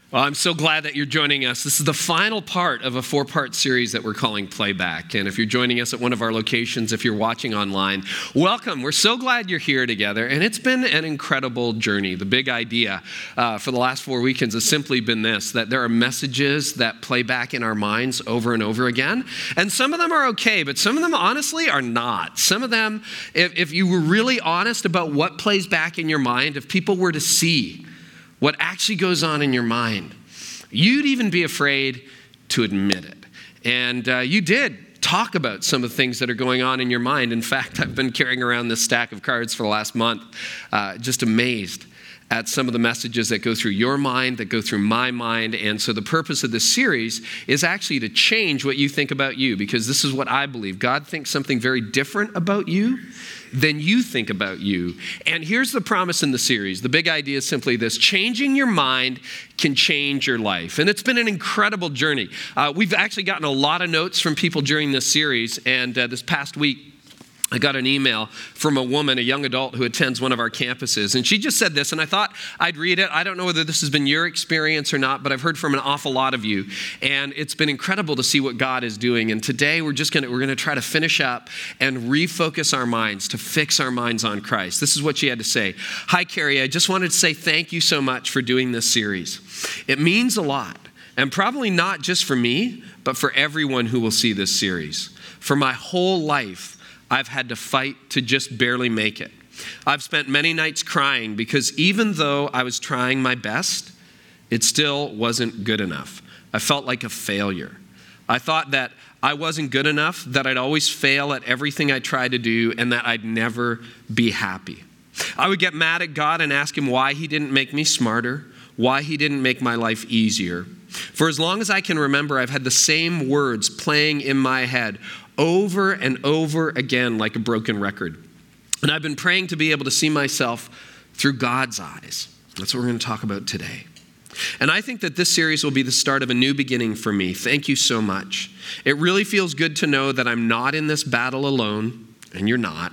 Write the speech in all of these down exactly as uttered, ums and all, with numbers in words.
Well, I'm so glad that you're joining us. This is the final part of a four-part series that we're calling Playback. And if you're joining us at one of our locations, if you're watching online, welcome. We're so glad you're here together. And it's been an incredible journey. The big idea uh, for the last four weekends has simply been this, that there are messages that play back in our minds over and over again. And some of them are okay, but some of them honestly are not. Some of them, if, if you were really honest about what plays back in your mind, if people were to see what actually goes on in your mind, you'd even be afraid to admit it. And uh, you did talk about some of the things that are going on in your mind. In fact, I've been carrying around this stack of cards for the last month, uh, just amazed at some of the messages that go through your mind, that go through my mind. And so the purpose of this series is actually to change what you think about you, because this is what I believe. God thinks something very different about you than you think about you. And here's the promise in the series. The big idea is simply this: changing your mind can change your life. And it's been an incredible journey. Uh, we've actually gotten a lot of notes from people during this series. And uh, this past week, I got an email from a woman, a young adult who attends one of our campuses. And she just said this, and I thought I'd read it. I don't know whether this has been your experience or not, but I've heard from an awful lot of you. And it's been incredible to see what God is doing. And today we're just going to, we're going to try to finish up and refocus our minds, to fix our minds on Christ. This is what she had to say. Hi, Carrie. I just wanted to say thank you so much for doing this series. It means a lot. And probably not just for me, but for everyone who will see this series. For my whole life, I've had to fight to just barely make it. I've spent many nights crying because even though I was trying my best, it still wasn't good enough. I felt like a failure. I thought that I wasn't good enough, that I'd always fail at everything I tried to do, and that I'd never be happy. I would get mad at God and ask him why he didn't make me smarter, why he didn't make my life easier. For as long as I can remember, I've had the same words playing in my head over and over again like a broken record. And I've been praying to be able to see myself through God's eyes. That's what we're going to talk about today. And I think that this series will be the start of a new beginning for me. Thank you so much. It really feels good to know that I'm not in this battle alone, and you're not.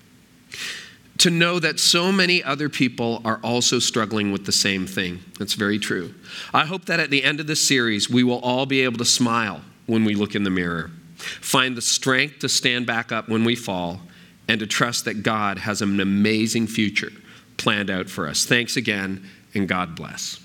To know that so many other people are also struggling with the same thing. That's very true. I hope that at the end of this series, we will all be able to smile when we look in the mirror, find the strength to stand back up when we fall, and to trust that God has an amazing future planned out for us. Thanks again, and God bless.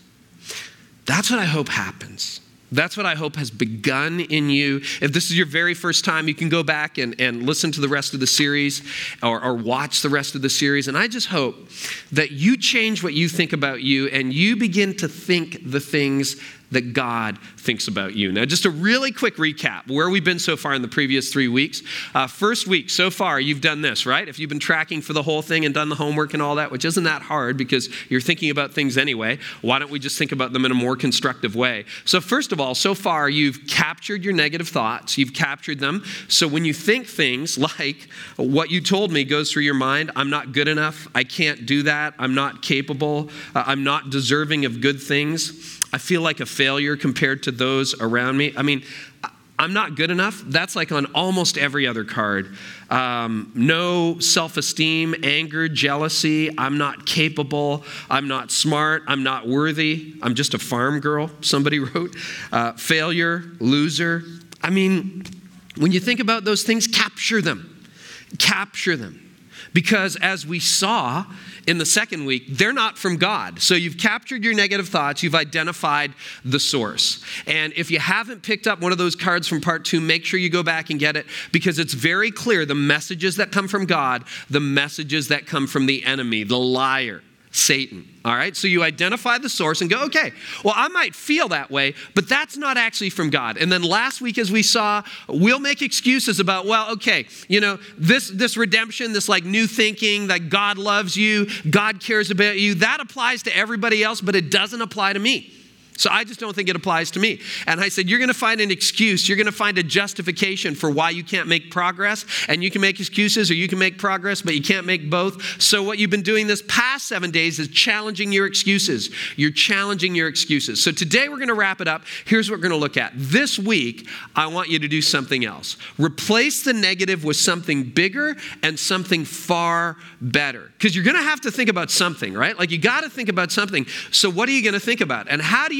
That's what I hope happens. That's what I hope has begun in you. If this is your very first time, you can go back and, and listen to the rest of the series or, or watch the rest of the series. And I just hope that you change what you think about you and you begin to think the things that God thinks about you. Now, just a really quick recap where we've been so far in the previous three weeks. Uh, first week, so far, you've done this, right? If you've been tracking for the whole thing and done the homework and all that, which isn't that hard because you're thinking about things anyway, why don't we just think about them in a more constructive way? So first of all, so far, you've captured your negative thoughts. You've captured them. So when you think things like what you told me goes through your mind, I'm not good enough, I can't do that, I'm not capable, uh, I'm not deserving of good things, I feel like a failure compared to those around me. I mean, I'm not good enough. That's like on almost every other card. Um, no self-esteem, anger, jealousy. I'm not capable. I'm not smart. I'm not worthy. I'm just a farm girl, somebody wrote. Uh, failure, loser. I mean, when you think about those things, capture them. Capture them. Because as we saw in the second week, they're not from God. So you've captured your negative thoughts. You've identified the source. And if you haven't picked up one of those cards from part two, make sure you go back and get it, because it's very clear the messages that come from God, the messages that come from the enemy, the liar, Satan. All right, so you identify the source and go, okay, well, I might feel that way, but that's not actually from God. And then last week, as we saw, we'll make excuses about, well, okay, you know, this, this redemption, this like new thinking that God loves you, God cares about you, that applies to everybody else, but it doesn't apply to me. So I just don't think it applies to me. And I said, you're going to find an excuse. You're going to find a justification for why you can't make progress. And you can make excuses or you can make progress, but you can't make both. So what you've been doing this past seven days is challenging your excuses. You're challenging your excuses. So today we're going to wrap it up. Here's what we're going to look at. This week, I want you to do something else. Replace the negative with something bigger and something far better. Because you're going to have to think about something, right? Like you got to think about something. So what are you going to think about? And how do you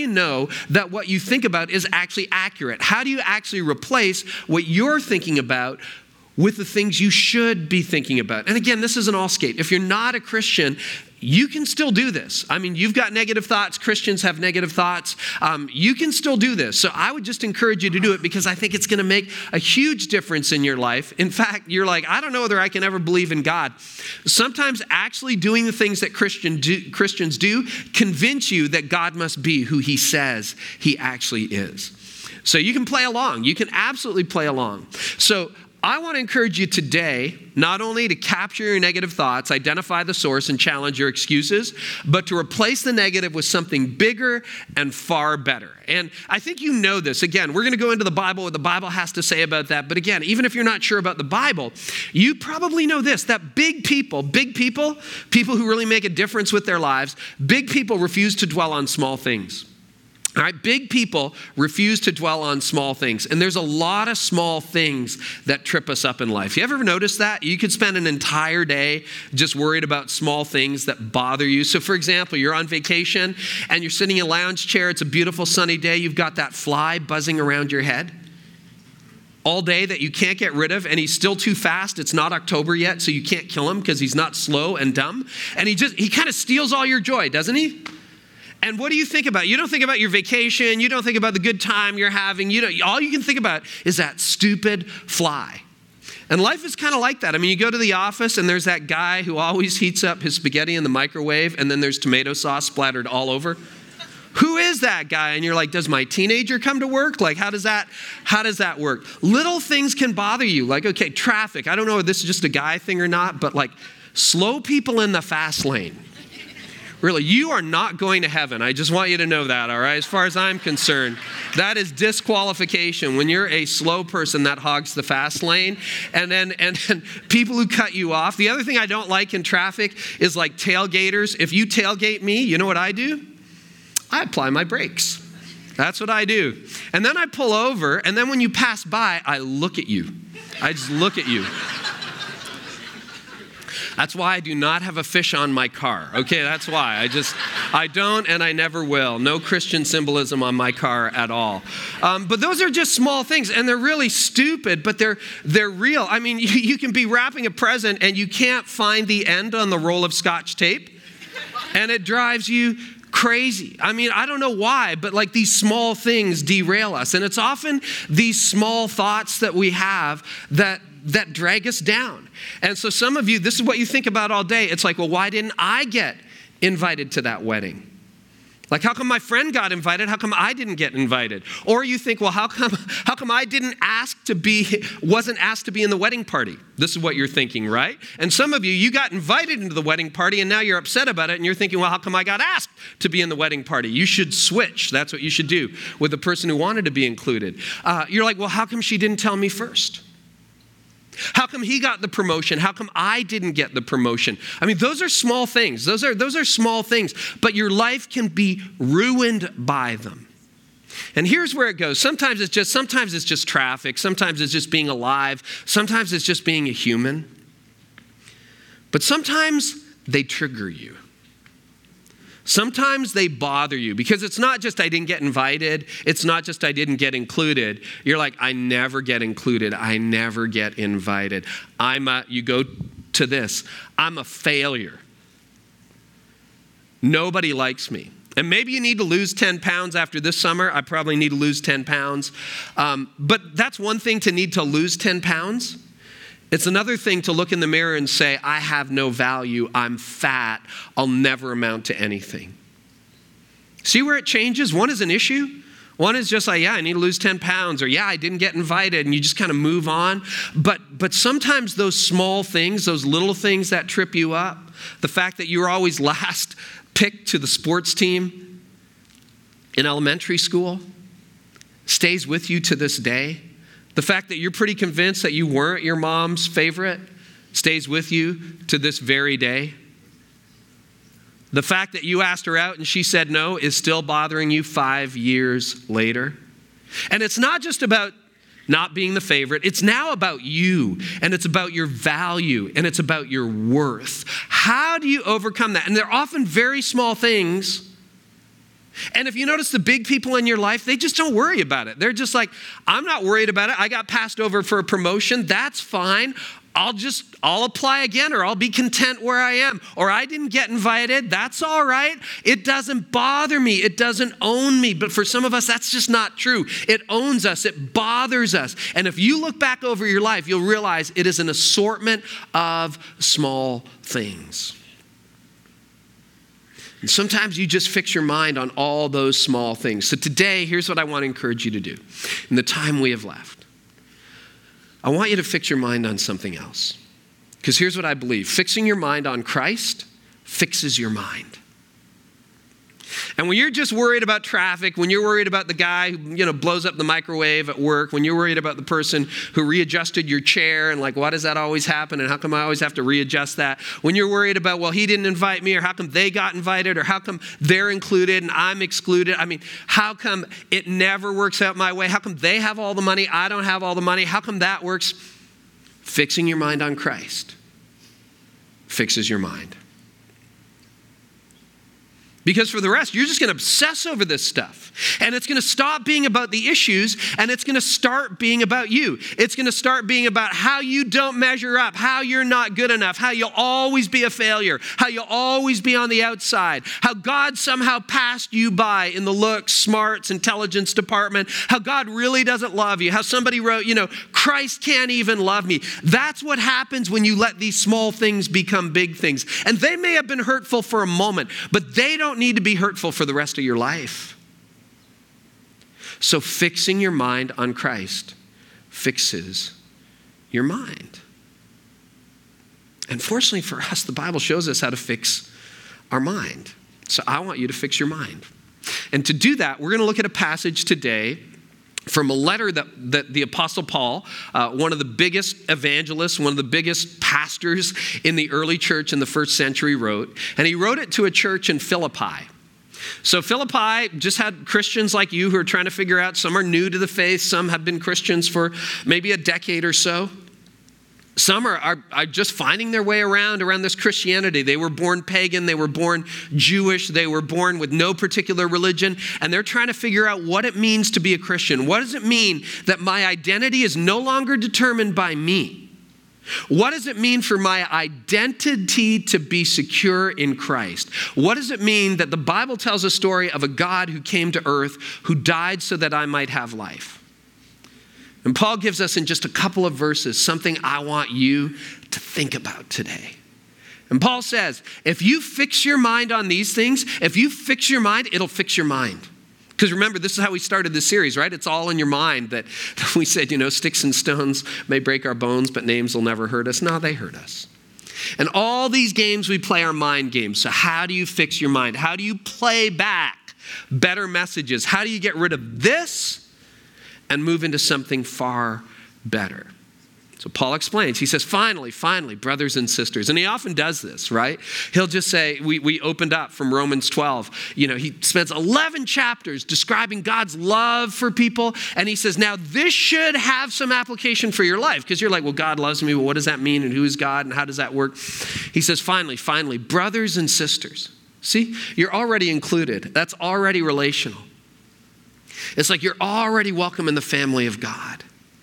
you know that what you think about is actually accurate? How do you actually replace what you're thinking about with the things you should be thinking about? And again, this is an all skate. If you're not a Christian, you can still do this. I mean, you've got negative thoughts. Christians have negative thoughts. Um, you can still do this. So I would just encourage you to do it because I think it's going to make a huge difference in your life. In fact, you're like, I don't know whether I can ever believe in God. Sometimes actually doing the things that Christian do, Christians do convince you that God must be who he says he actually is. So you can play along. You can absolutely play along. So I want to encourage you today, not only to capture your negative thoughts, identify the source, and challenge your excuses, but to replace the negative with something bigger and far better. And I think you know this. Again, we're going to go into the Bible, what the Bible has to say about that. But again, even if you're not sure about the Bible, you probably know this, that big people, big people, people who really make a difference with their lives, big people refuse to dwell on small things. All right, big people refuse to dwell on small things. And there's a lot of small things that trip us up in life. You ever notice that? You could spend an entire day just worried about small things that bother you. So for example, you're on vacation and you're sitting in a lounge chair. It's a beautiful sunny day. You've got that fly buzzing around your head all day that you can't get rid of, and he's still too fast. It's not October yet, so you can't kill him because he's not slow and dumb. And he just, he kind of steals all your joy, doesn't he? And what do you think about? You don't think about your vacation. You don't think about the good time you're having. You know, all you can think about is that stupid fly. And life is kind of like that. I mean, you go to the office and there's that guy who always heats up his spaghetti in the microwave and then there's tomato sauce splattered all over. Who is that guy? And you're like, does my teenager come to work? Like, how does that, how does that work? Little things can bother you. Like, okay, traffic. I don't know if this is just a guy thing or not, but like slow people in the fast lane. Really, you are not going to heaven. I just want you to know that, all right? As far as I'm concerned, that is disqualification. When you're a slow person that hogs the fast lane, and then and then people who cut you off. The other thing I don't like in traffic is like tailgaters. If you tailgate me, you know what I do? I apply my brakes. That's what I do. And then I pull over, and then when you pass by, I look at you. I just look at you. That's why I do not have a fish on my car. Okay, that's why. I just, I don't and I never will. No Christian symbolism on my car at all. Um, but those are just small things, and they're really stupid, but they're they're real. I mean, you, you can be wrapping a present and you can't find the end on the roll of Scotch tape, and it drives you crazy. I mean, I don't know why, but like these small things derail us. And it's often these small thoughts that we have that that drag us down. And so some of you, this is what you think about all day. It's like, well, why didn't I get invited to that wedding? Like, how come my friend got invited? How come I didn't get invited? Or you think, well, how come how come I didn't ask to be, wasn't asked to be in the wedding party? This is what you're thinking, right? And some of you, you got invited into the wedding party and now you're upset about it and you're thinking, well, how come I got asked to be in the wedding party? You should switch. That's what you should do with the person who wanted to be included. Uh, you're like, well, how come she didn't tell me first? How come he got the promotion? How come I didn't get the promotion? I mean, those are small things. Those are, those are small things, but your life can be ruined by them. And here's where it goes. Sometimes it's just, sometimes it's just traffic. Sometimes it's just being alive. Sometimes it's just being a human. But sometimes they trigger you. Sometimes they bother you because it's not just I didn't get invited. It's not just I didn't get included. You're like, I never get included. I never get invited. I'm a, you go to this, I'm a failure. Nobody likes me. And maybe you need to lose ten pounds after this summer. I probably need to lose ten pounds. Um, but that's one thing to need to lose ten pounds. It's another thing to look in the mirror and say, I have no value, I'm fat, I'll never amount to anything. See where it changes? One is an issue. One is just like, yeah, I need to lose ten pounds, or yeah, I didn't get invited, and you just kind of move on. But but sometimes those small things, those little things that trip you up, the fact that you were always last picked to the sports team in elementary school, stays with you to this day. The fact that you're pretty convinced that you weren't your mom's favorite stays with you to this very day. The fact that you asked her out and she said no is still bothering you five years later. And it's not just about not being the favorite. It's now about you, and it's about your value, and it's about your worth. How do you overcome that? And they're often very small things, And if you notice the big people in your life, they just don't worry about it. They're just like, I'm not worried about it. I got passed over for a promotion. That's fine. I'll just, I'll apply again, or I'll be content where I am. Or I didn't get invited. That's all right. It doesn't bother me. It doesn't own me. But for some of us, that's just not true. It owns us. It bothers us. And if you look back over your life, you'll realize it is an assortment of small things. And sometimes you just fix your mind on all those small things. So today, here's what I want to encourage you to do in the time we have left. I want you to fix your mind on something else. Because here's what I believe. Fixing your mind on Christ fixes your mind. And when you're just worried about traffic, when you're worried about the guy who, you know, blows up the microwave at work, when you're worried about the person who readjusted your chair and like, why does that always happen? And how come I always have to readjust that? When you're worried about, well, he didn't invite me, or how come they got invited, or how come they're included and I'm excluded? I mean, how come it never works out my way? How come they have all the money? I don't have all the money. How come that works? Fixing your mind on Christ fixes your mind. Because for the rest, you're just going to obsess over this stuff. And it's going to stop being about the issues, and it's going to start being about you. It's going to start being about how you don't measure up, how you're not good enough, how you'll always be a failure, how you'll always be on the outside, how God somehow passed you by in the looks, smarts, intelligence department, how God really doesn't love you, how somebody wrote, you know, Christ can't even love me. That's what happens when you let these small things become big things. And they may have been hurtful for a moment, but they don't need to be hurtful for the rest of your life. So fixing your mind on Christ fixes your mind. And fortunately for us, the Bible shows us how to fix our mind. So I want you to fix your mind. And to do that, we're going to look at a passage today from a letter that, that the Apostle Paul, uh, one of the biggest evangelists, one of the biggest pastors in the early church in the first century, wrote. And he wrote it to a church in Philippi. So Philippi just had Christians like you who are trying to figure out, some are new to the faith, some have been Christians for maybe a decade or so. Some are, are, are just finding their way around, around this Christianity. They were born pagan, they were born Jewish, they were born with no particular religion, and they're trying to figure out what it means to be a Christian. What does it mean that my identity is no longer determined by me? What does it mean for my identity to be secure in Christ? What does it mean that the Bible tells a story of a God who came to earth, who died so that I might have life? And Paul gives us in just a couple of verses something I want you to think about today. And Paul says, if you fix your mind on these things, if you fix your mind, it'll fix your mind. Because remember, this is how we started this series, right? It's all in your mind that we said, you know, sticks and stones may break our bones, but names will never hurt us. No, they hurt us. And all these games we play are mind games. So how do you fix your mind? How do you play back better messages? How do you get rid of this and move into something far better? So Paul explains. He says, finally, finally, brothers and sisters. And he often does this, right? He'll just say, we, we opened up from Romans twelve. You know, he spends eleven chapters describing God's love for people. And he says, now this should have some application for your life. Because you're like, well, God loves me. Well, what does that mean? And who is God? And how does that work? He says, finally, finally, brothers and sisters. See, you're already included. That's already relational. It's like you're already welcome in the family of God.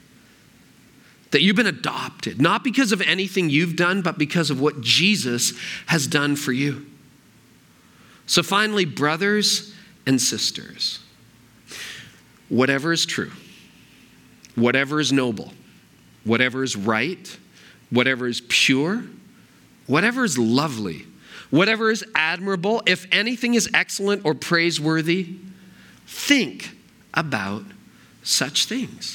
That you've been adopted, not because of anything you've done, but because of what Jesus has done for you. So finally, brothers and sisters, whatever is true, whatever is noble, whatever is right, whatever is pure, whatever is lovely, whatever is admirable, if anything is excellent or praiseworthy, think about such things.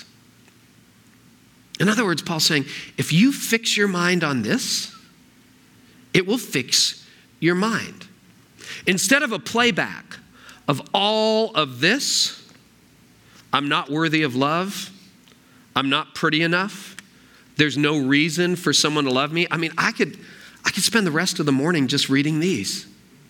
In other words, Paul's saying, if you fix your mind on this, it will fix your mind. Instead of a playback of all of this, I'm not worthy of love, I'm not pretty enough, there's no reason for someone to love me. I mean, I could, I could spend the rest of the morning just reading these.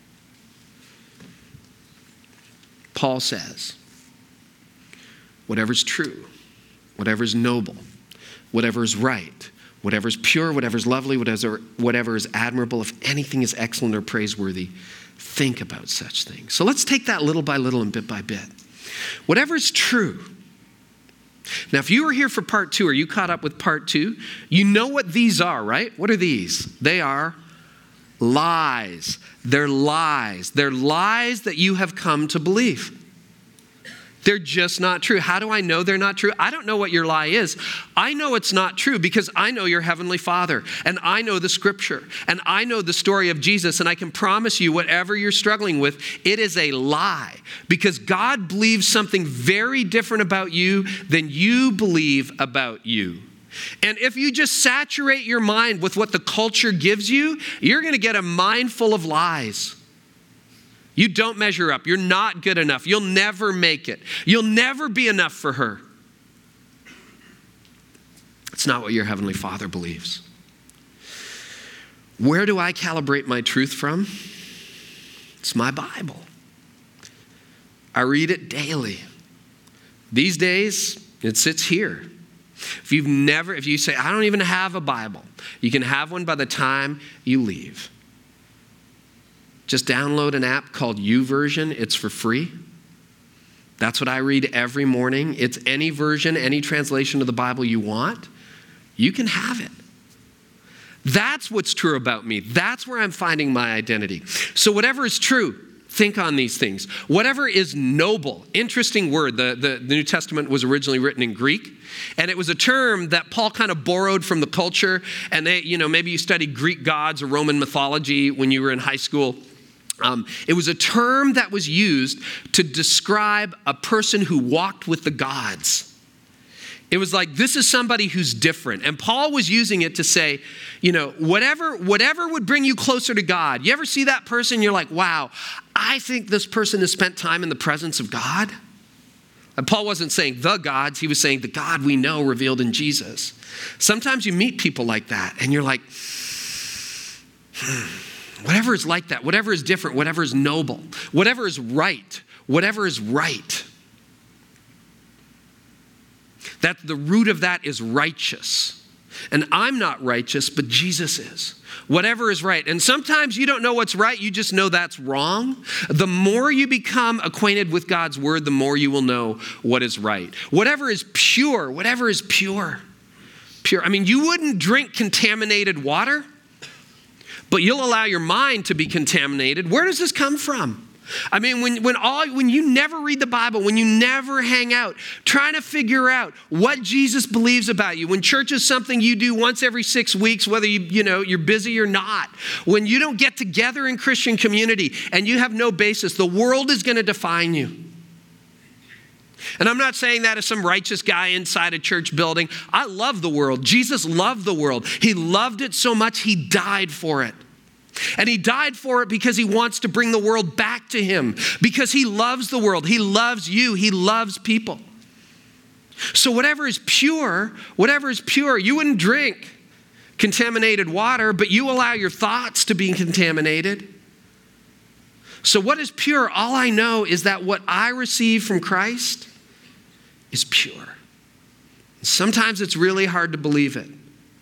Paul says, whatever's true, whatever's noble, whatever is right, whatever is pure, whatever is lovely, whatever, whatever is admirable, if anything is excellent or praiseworthy, think about such things. So let's take that little by little and bit by bit. Whatever's true. Now, if you were here for part two, or you caught up with part two, you know what these are, right? What are these? They are lies. They're lies. They're lies that you have come to believe. They're just not true. How do I know they're not true? I don't know what your lie is. I know it's not true because I know your Heavenly Father, and I know the Scripture, and I know the story of Jesus, and I can promise you whatever you're struggling with, it is a lie because God believes something very different about you than you believe about you. And if you just saturate your mind with what the culture gives you, you're going to get a mind full of lies. You don't measure up. You're not good enough. You'll never make it. You'll never be enough for her. It's not what your Heavenly Father believes. Where do I calibrate my truth from? It's my Bible. I read it daily. These days, it sits here. If you've never, if you say, I don't even have a Bible, you can have one by the time you leave. Just download an app called YouVersion. It's for free. That's what I read every morning. It's any version, any translation of the Bible you want. You can have it. That's what's true about me. That's where I'm finding my identity. So whatever is true, think on these things. Whatever is noble, interesting word. The, the, the New Testament was originally written in Greek. And it was a term that Paul kind of borrowed from the culture. And they, you know, maybe you studied Greek gods or Roman mythology when you were in high school. Um, it was a term that was used to describe a person who walked with the gods. It was like, this is somebody who's different. And Paul was using it to say, you know, whatever, whatever would bring you closer to God. You ever see that person? You're like, wow, I think this person has spent time in the presence of God. And Paul wasn't saying the gods. He was saying the God we know revealed in Jesus. Sometimes you meet people like that and you're like, hmm. Whatever is like that, whatever is different, whatever is noble, whatever is right, whatever is right. That the root of that is righteous. And I'm not righteous, but Jesus is. Whatever is right. And sometimes you don't know what's right, you just know that's wrong. The more you become acquainted with God's word, the more you will know what is right. Whatever is pure, whatever is pure. Pure. I mean, you wouldn't drink contaminated water, but you'll allow your mind to be contaminated. Where does this come from? I mean, when, when, all, when you never read the Bible, when you never hang out, trying to figure out what Jesus believes about you, when church is something you do once every six weeks, whether you, you know, you're busy or not, when you don't get together in Christian community and you have no basis, the world is going to define you. And I'm not saying that as some righteous guy inside a church building. I love the world. Jesus loved the world. He loved it so much, he died for it. And he died for it because he wants to bring the world back to him. Because he loves the world. He loves you. He loves people. So whatever is pure, whatever is pure, you wouldn't drink contaminated water, but you allow your thoughts to be contaminated. So what is pure? All I know is that what I receive from Christ is pure. Sometimes it's really hard to believe it,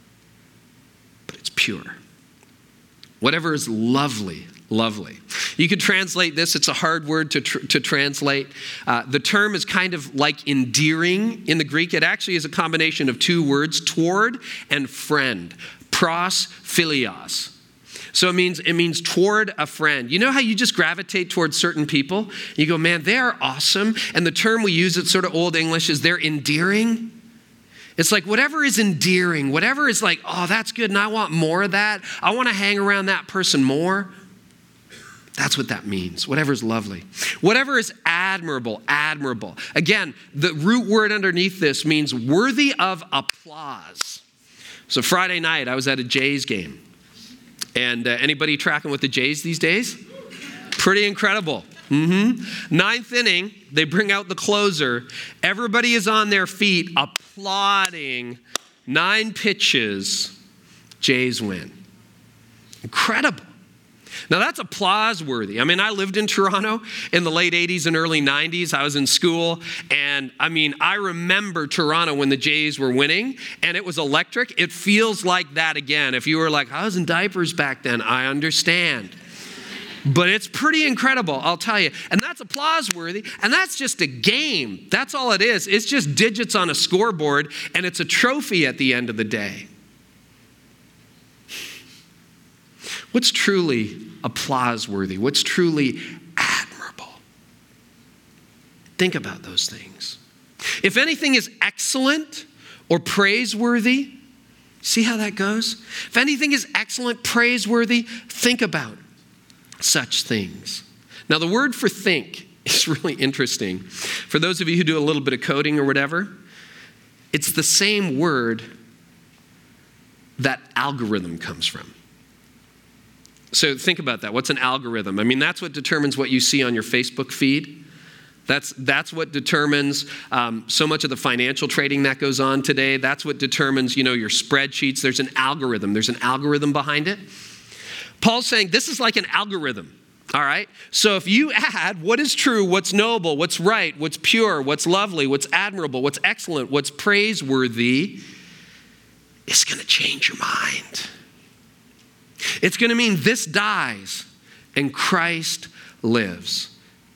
but it's pure. Whatever is lovely, lovely. You could translate this. It's a hard word to, tr- to translate. Uh, the term is kind of like endearing in the Greek. It actually is a combination of two words, toward and friend. Pros philios. So it means it means toward a friend. You know how you just gravitate towards certain people? You go, man, they are awesome. And the term we use, it's sort of Old English, is they're endearing. It's like whatever is endearing, whatever is like, oh, that's good and I want more of that. I want to hang around that person more. That's what that means. Whatever is lovely. Whatever is admirable, admirable. Again, the root word underneath this means worthy of applause. So Friday night, I was at a Jays game. And uh, anybody tracking with the Jays these days? Pretty incredible. Mm-hmm. Ninth inning, they bring out the closer. Everybody is on their feet applauding. Nine pitches. Jays win. Incredible. Now that's applause worthy. I mean, I lived in Toronto in the late eighties and early nineties. I was in school. And I mean, I remember Toronto when the Jays were winning and it was electric. It feels like that again. If you were like, I was in diapers back then, I understand. But it's pretty incredible, I'll tell you. And that's applause worthy. And that's just a game. That's all it is. It's just digits on a scoreboard, and it's a trophy at the end of the day. What's truly applause worthy? What's truly admirable? Think about those things. If anything is excellent or praiseworthy, see how that goes? If anything is excellent, praiseworthy, think about such things. Now, the word for think is really interesting. For those of you who do a little bit of coding or whatever, it's the same word that algorithm comes from. So think about that. What's an algorithm? I mean, that's what determines what you see on your Facebook feed. That's, that's what determines um, so much of the financial trading that goes on today. That's what determines, you know, your spreadsheets. There's an algorithm. There's an algorithm behind it. Paul's saying this is like an algorithm, all right? So if you add what is true, what's noble, what's right, what's pure, what's lovely, what's admirable, what's excellent, what's praiseworthy, it's going to change your mind. It's going to mean this dies and Christ lives.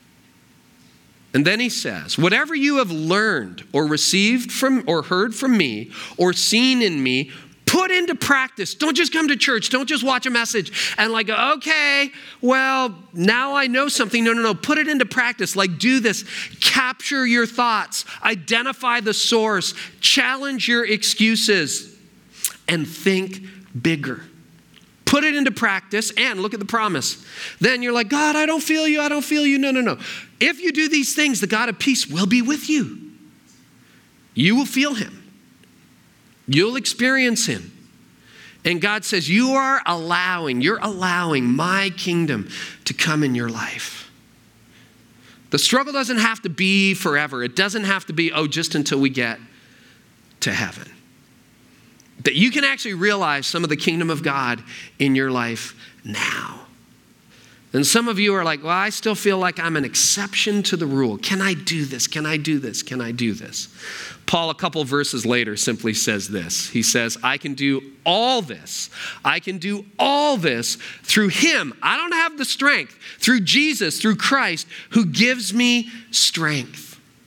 And then he says, whatever you have learned or received from or heard from me or seen in me, put into practice. Don't just come to church. Don't just watch a message and like, okay, well, now I know something. No, no, no. Put it into practice. Like, do this. Capture your thoughts. Identify the source. Challenge your excuses. And think bigger. Put it into practice and look at the promise. Then you're like, God, I don't feel you. I don't feel you. No, no, no. If you do these things, the God of peace will be with you. You will feel him. You'll experience him. And God says, you are allowing, you're allowing my kingdom to come in your life. The struggle doesn't have to be forever. It doesn't have to be, oh, just until we get to heaven. That you can actually realize some of the kingdom of God in your life now. And some of you are like, well, I still feel like I'm an exception to the rule. Can I do this? Can I do this? Can I do this? Paul, a couple verses later, simply says this. He says, I can do all this. I can do all this through him. I don't have the strength. Through Jesus, through Christ, who gives me strength.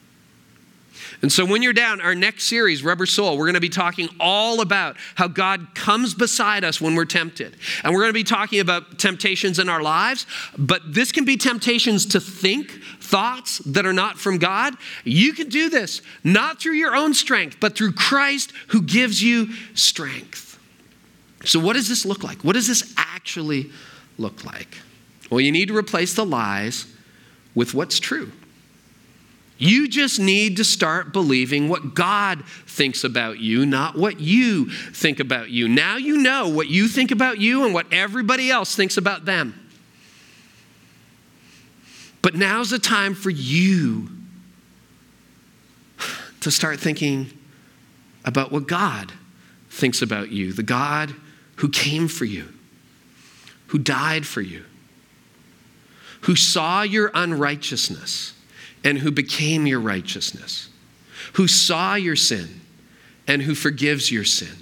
And so when you're down, our next series, Rubber Soul, we're going to be talking all about how God comes beside us when we're tempted. And we're going to be talking about temptations in our lives, but this can be temptations to think thoughts that are not from God. You can do this, not through your own strength, but through Christ who gives you strength. So what does this look like? What does this actually look like? Well, you need to replace the lies with what's true. You just need to start believing what God thinks about you, not what you think about you. Now you know what you think about you and what everybody else thinks about them. But now's the time for you to start thinking about what God thinks about you, the God who came for you, who died for you, who saw your unrighteousness and who became your righteousness, who saw your sin and who forgives your sin,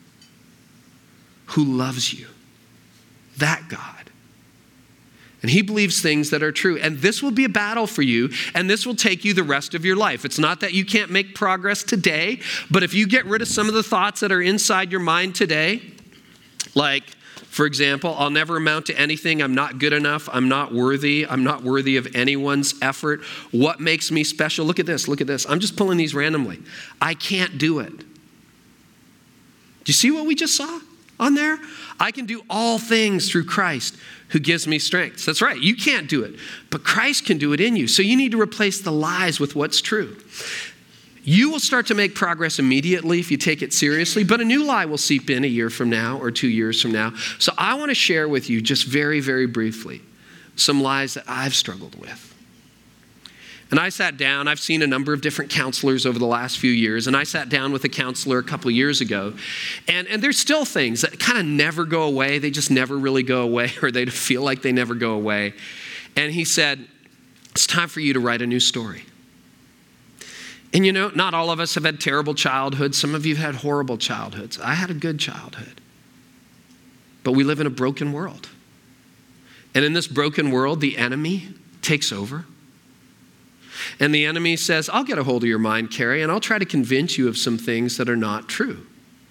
who loves you. That God. And he believes things that are true. And this will be a battle for you, and this will take you the rest of your life. It's not that you can't make progress today, but if you get rid of some of the thoughts that are inside your mind today, like, for example, I'll never amount to anything. I'm not good enough. I'm not worthy. I'm not worthy of anyone's effort. What makes me special? Look at this. Look at this. I'm just pulling these randomly. I can't do it. Do you see what we just saw on there? I can do all things through Christ who gives me strength. That's right. You can't do it, but Christ can do it in you. So you need to replace the lies with what's true. You will start to make progress immediately if you take it seriously, but a new lie will seep in a year from now or two years from now. So I want to share with you just very, very briefly some lies that I've struggled with. And I sat down, I've seen a number of different counselors over the last few years, and I sat down with a counselor a couple years ago, and, and there's still things that kind of never go away. They just never really go away, or they feel like they never go away. And he said, it's time for you to write a new story. And you know, not all of us have had terrible childhoods. Some of you have had horrible childhoods. I had a good childhood. But we live in a broken world. And in this broken world, the enemy takes over. And the enemy says, I'll get a hold of your mind, Carrie, and I'll try to convince you of some things that are not true.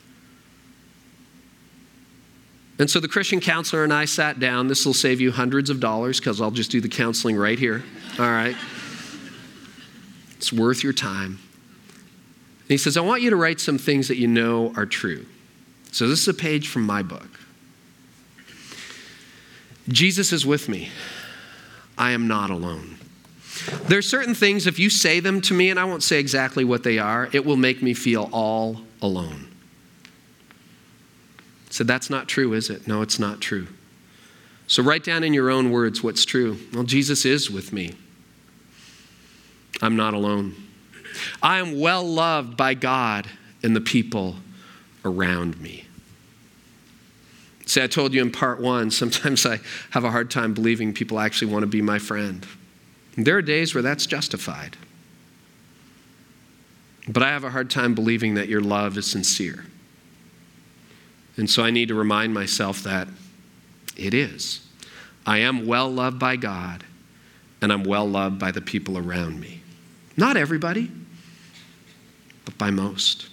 And so the Christian counselor and I sat down. This will save you hundreds of dollars because I'll just do the counseling right here. All right. It's worth your time. And he says, I want you to write some things that you know are true. So this is a page from my book. Jesus is with me. I am not alone. There are certain things, if you say them to me, and I won't say exactly what they are, it will make me feel all alone. So that's not true, is it? No, it's not true. So write down in your own words what's true. Well, Jesus is with me. I'm not alone. I am well loved by God and the people around me. See, I told you in part one, sometimes I have a hard time believing people actually want to be my friend. And there are days where that's justified. But I have a hard time believing that your love is sincere. And so I need to remind myself that it is. I am well loved by God, and I'm well loved by the people around me. Not everybody, but by most.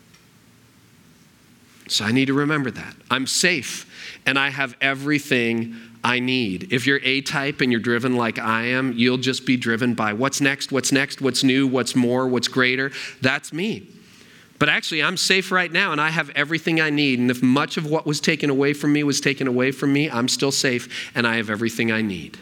So I need to remember that. I'm safe, and I have everything I need. If you're A-type and you're driven like I am, you'll just be driven by what's next, what's next, what's new, what's more, what's greater. That's me. But actually, I'm safe right now, and I have everything I need. And if much of what was taken away from me was taken away from me, I'm still safe, and I have everything I need.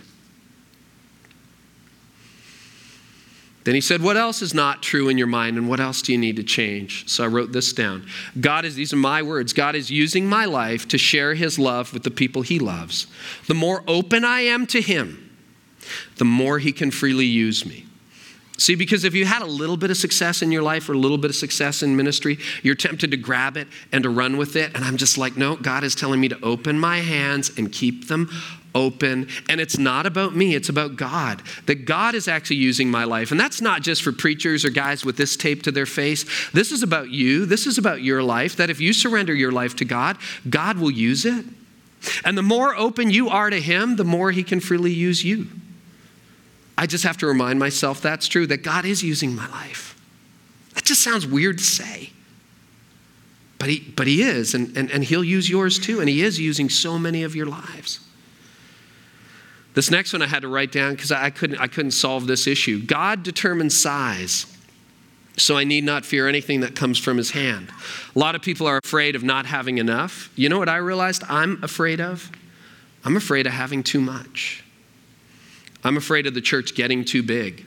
Then he said, what else is not true in your mind, and what else do you need to change? So I wrote this down. God is, these are my words, God is using my life to share his love with the people he loves. The more open I am to him, the more he can freely use me. See, because if you had a little bit of success in your life or a little bit of success in ministry, you're tempted to grab it and to run with it. And I'm just like, no, God is telling me to open my hands and keep them open. And it's not about me, it's about God. That God is actually using my life. And that's not just for preachers or guys with this tape to their face. This is about you. This is about your life. That if you surrender your life to God, God will use it. And the more open you are to him, the more he can freely use you. I just have to remind myself that's true, that God is using my life. That just sounds weird to say. But he, but he is, and, and, and he'll use yours too, and he is using so many of your lives. This next one I had to write down because I couldn't, I couldn't solve this issue. God determines size, so I need not fear anything that comes from his hand. A lot of people are afraid of not having enough. You know what I realized I'm afraid of? I'm afraid of having too much. I'm afraid of the church getting too big.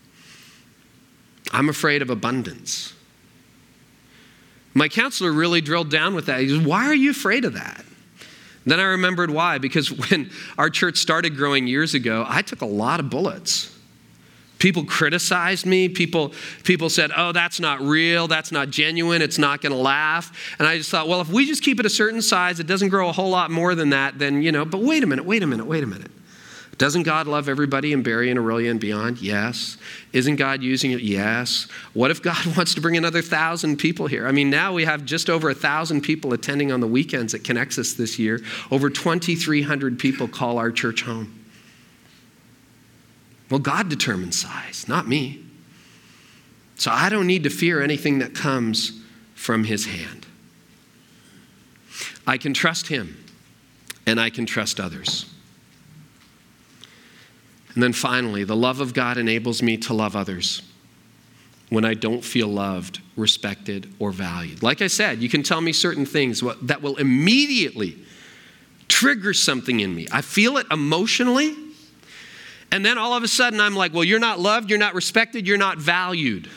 I'm afraid of abundance. My counselor really drilled down with that. He said, why are you afraid of that? And then I remembered why. Because when our church started growing years ago, I took a lot of bullets. People criticized me. People, people said, oh, that's not real. That's not genuine. It's not going to laugh. And I just thought, well, if we just keep it a certain size, it doesn't grow a whole lot more than that, then, you know, but wait a minute, wait a minute, wait a minute. Doesn't God love everybody in Barrie and Aurelia and beyond? Yes. Isn't God using it? Yes. What if God wants to bring another thousand people here? I mean, now we have just over a thousand people attending on the weekends at Connexus this year. Over twenty-three hundred people call our church home. Well, God determines size, not me. So I don't need to fear anything that comes from his hand. I can trust him, and I can trust others. And then finally, the love of God enables me to love others when I don't feel loved, respected, or valued. Like I said, you can tell me certain things that will immediately trigger something in me. I feel it emotionally, and then all of a sudden I'm like, well, you're not loved, you're not respected, you're not valued.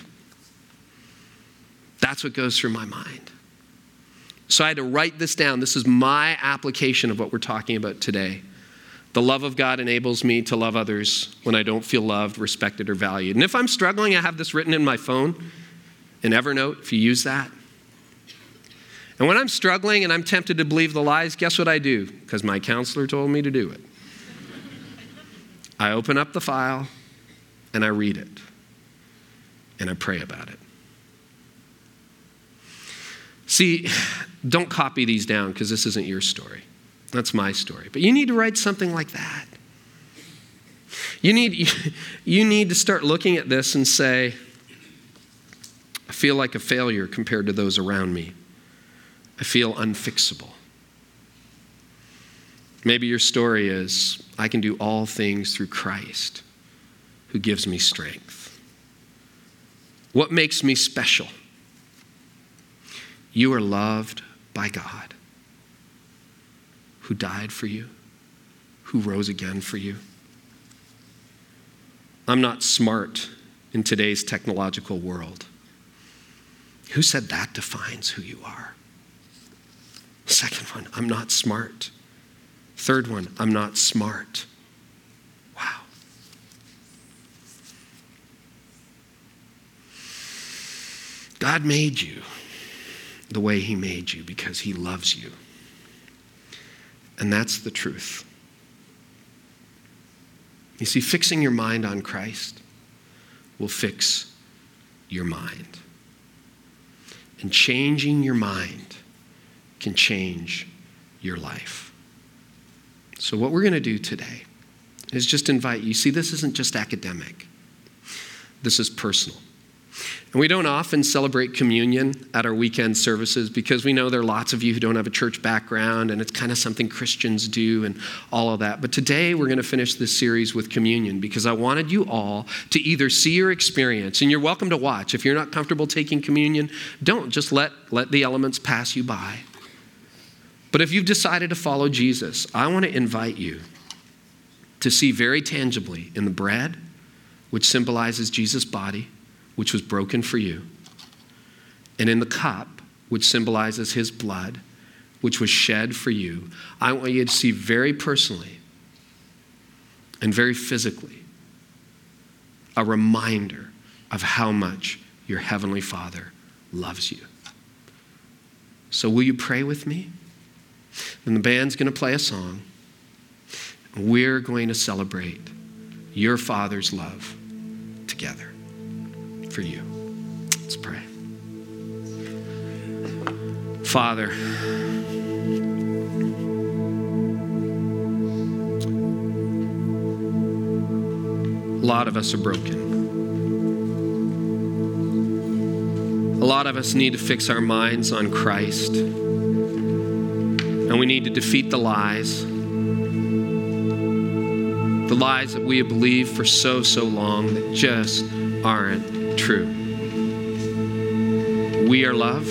That's what goes through my mind. So I had to write this down. This is my application of what we're talking about today. The love of God enables me to love others when I don't feel loved, respected, or valued. And if I'm struggling, I have this written in my phone, in Evernote, if you use that. And when I'm struggling and I'm tempted to believe the lies, guess what I do? Because my counselor told me to do it. I open up the file and I read it. And I pray about it. See, don't copy these down because this isn't your story. That's my story. But you need to write something like that. You need, you need to start looking at this and say, I feel like a failure compared to those around me. I feel unfixable. Maybe your story is, I can do all things through Christ who gives me strength. What makes me special? You are loved by God, who died for you, who rose again for you. I'm not smart in today's technological world. Who said that defines who you are? Second one, I'm not smart. Third one, I'm not smart. Wow. God made you the way he made you because he loves you. And that's the truth. You see, fixing your mind on Christ will fix your mind. And changing your mind can change your life. So what we're going to do today is just invite you. See, this isn't just academic. This is personal. And we don't often celebrate communion at our weekend services because we know there are lots of you who don't have a church background and it's kind of something Christians do and all of that. But today we're going to finish this series with communion because I wanted you all to either see or experience, and you're welcome to watch. If you're not comfortable taking communion, don't. Just let, let the elements pass you by. But if you've decided to follow Jesus, I want to invite you to see very tangibly in the bread, which symbolizes Jesus' body, which was broken for you, and in the cup, which symbolizes his blood, which was shed for you. I want you to see very personally and very physically a reminder of how much your Heavenly Father loves you. So will you pray with me? Then the band's going to play a song. We're going to celebrate your Father's love together for you. Let's pray. Father, a lot of us are broken. A lot of us need to fix our minds on Christ. And we need to defeat the lies. The lies that we have believed for so, so long that just aren't true. We are loved.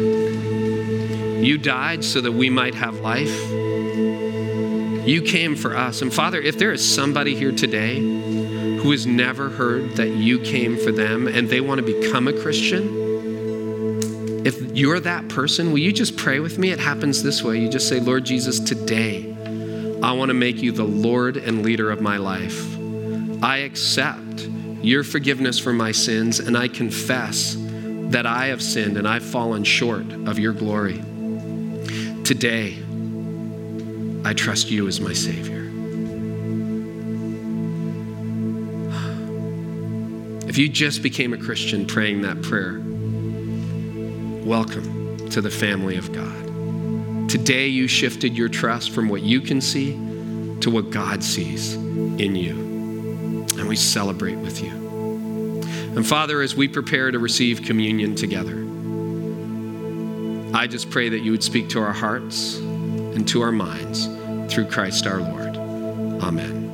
You died so that we might have life. You came for us. And Father, if there is somebody here today who has never heard that you came for them and they want to become a Christian, if you're that person, will you just pray with me? It happens this way. You just say, Lord Jesus, today I want to make you the Lord and leader of my life. I accept your forgiveness for my sins, and I confess that I have sinned and I've fallen short of your glory. Today, I trust you as my Savior. If you just became a Christian praying that prayer, welcome to the family of God. Today, you shifted your trust from what you can see to what God sees in you. And we celebrate with you. And Father, as we prepare to receive communion together, I just pray that you would speak to our hearts and to our minds through Christ our Lord. Amen.